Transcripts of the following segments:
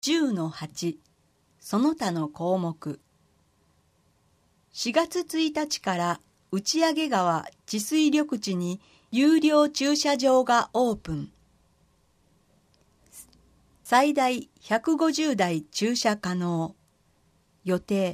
10-8 その他の項目。4月1日から打上川治水緑地に有料駐車場がオープン。最大150台駐車可能。予定。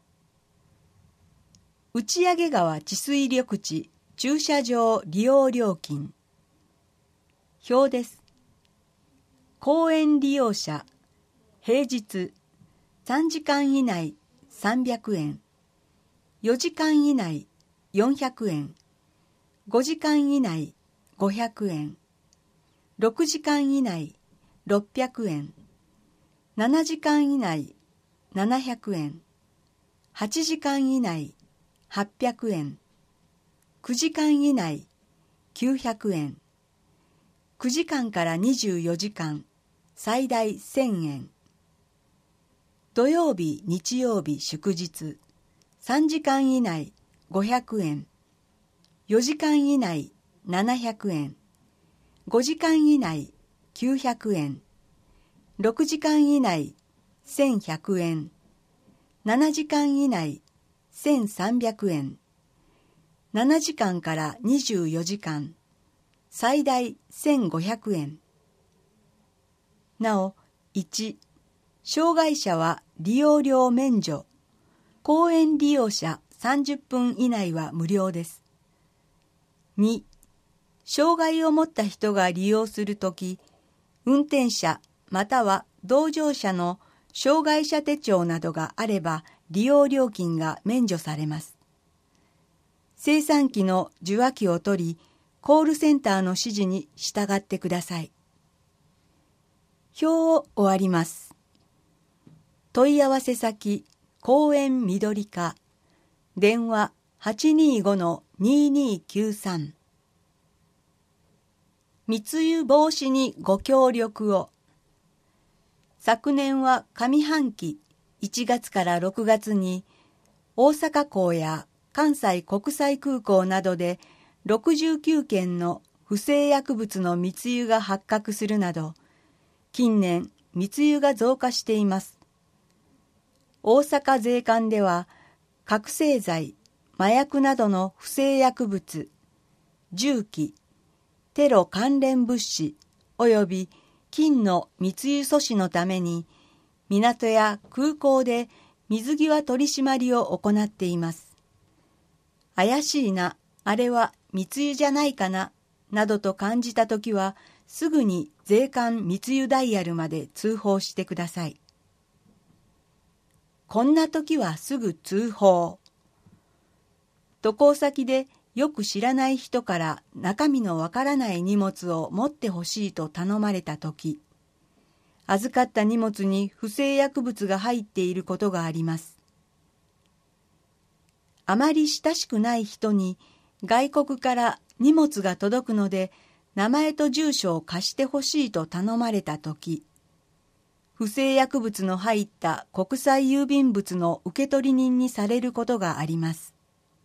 打上川治水緑地駐車場利用料金。表です。公園利用者平日3時間以内300円、4時間以内400円、5時間以内500円、6時間以内600円、7時間以内700円、8時間以内800円、9時間以内900円、9時間から24時間最大1000円。土曜日、日曜日、祝日3時間以内500円、4時間以内700円、5時間以内900円、6時間以内1100円、7時間以内1300円、7時間から24時間最大1500円。なお、1、障害者は利用料免除。公園利用者30分以内は無料です。2、障害を持った人が利用するとき、運転者または同乗者の障害者手帳などがあれば利用料金が免除されます。精算機の受話器を取り、コールセンターの指示に従ってください。表を終わります。問い合わせ先、公園緑課、電話 825-2293。密輸防止にご協力を。昨年は上半期1月から6月に大阪港や関西国際空港などで69件の不正薬物の密輸が発覚するなど、近年密輸が増加しています。大阪税関では覚醒剤、麻薬などの不正薬物、銃器、テロ関連物資及び金の密輸阻止のために港や空港で水際取り締まりを行っています。怪しいな、あれは密輸じゃないかな、などと感じたときはすぐに税関密輸ダイヤルまで通報してください。こんなときはすぐ通報。渡航先でよく知らない人から中身のわからない荷物を持ってほしいと頼まれたとき、預かった荷物に不正薬物が入っていることがあります。あまり親しくない人に外国から荷物が届くので名前と住所を貸してほしいと頼まれたとき、不正薬物の入った国際郵便物の受取人にされることがあります。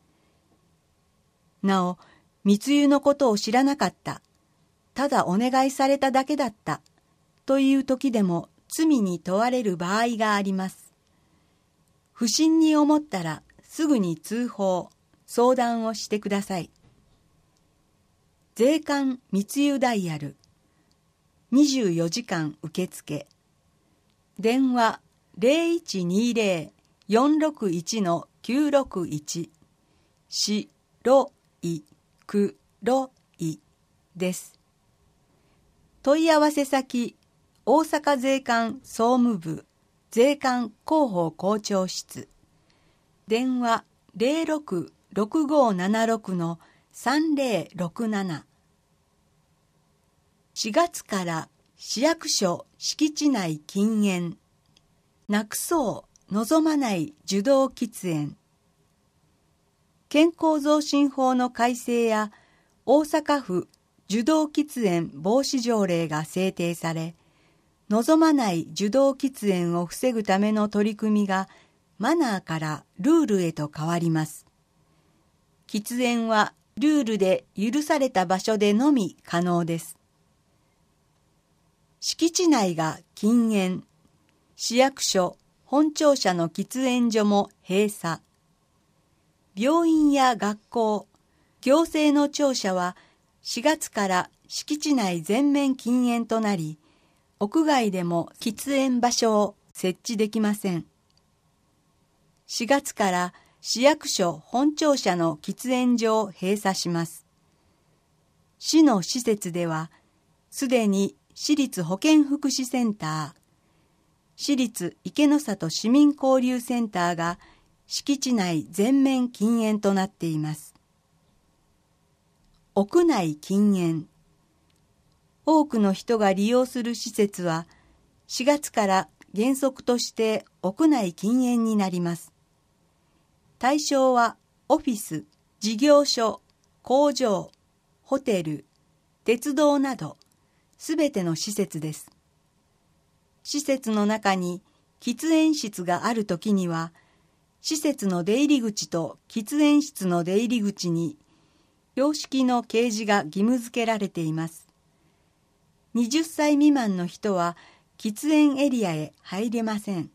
なお、密輸のことを知らなかった、ただお願いされただけだったという時でも罪に問われる場合があります。不審に思ったらすぐに通報、相談をしてください。税関密輸ダイヤル24時間受付。電話 0120-461-961 白い黒いです。問い合わせ先、大阪税関総務部税関広報校長室。電話 06-6576-3067。4月から市役所敷地内禁煙。なくそう望まない受動喫煙。健康増進法の改正や大阪府受動喫煙防止条例が制定され、望まない受動喫煙を防ぐための取り組みがマナーからルールへと変わります。喫煙はルールで許された場所でのみ可能です。敷地内が禁煙、 市役所、本庁舎の喫煙所も閉鎖。病院や学校、行政の庁舎は4月から敷地内全面禁煙となり、屋外でも喫煙場所を設置できません。4月から市役所本庁舎の喫煙所を閉鎖します。市の施設では、すでに市立保健福祉センター、市立池の里市民交流センターが敷地内全面禁煙となっています。屋内禁煙。多くの人が利用する施設は、4月から原則として屋内禁煙になります。対象はオフィス、事業所、工場、ホテル、鉄道などすべての施設です。施設の中に喫煙室があるときには、施設の出入り口と喫煙室の出入り口に標識の掲示が義務付けられています。20歳未満の人は喫煙エリアへ入れません。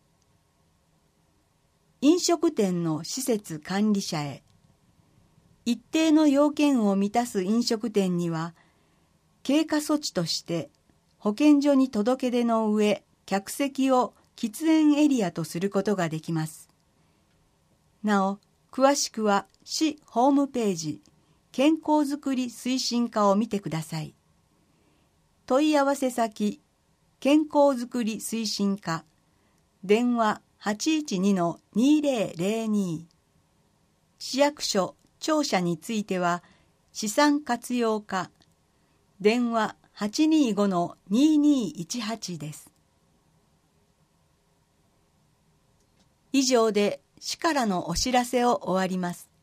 飲食店の施設管理者へ。一定の要件を満たす飲食店には、経過措置として保健所に届け出の上、客席を喫煙エリアとすることができます。なお、詳しくは市ホームページ、健康づくり推進課を見てください。問い合わせ先、健康づくり推進課、電話812-2002。市役所、庁舎については、資産活用課、電話825-2218です。以上で市からのお知らせを終わります。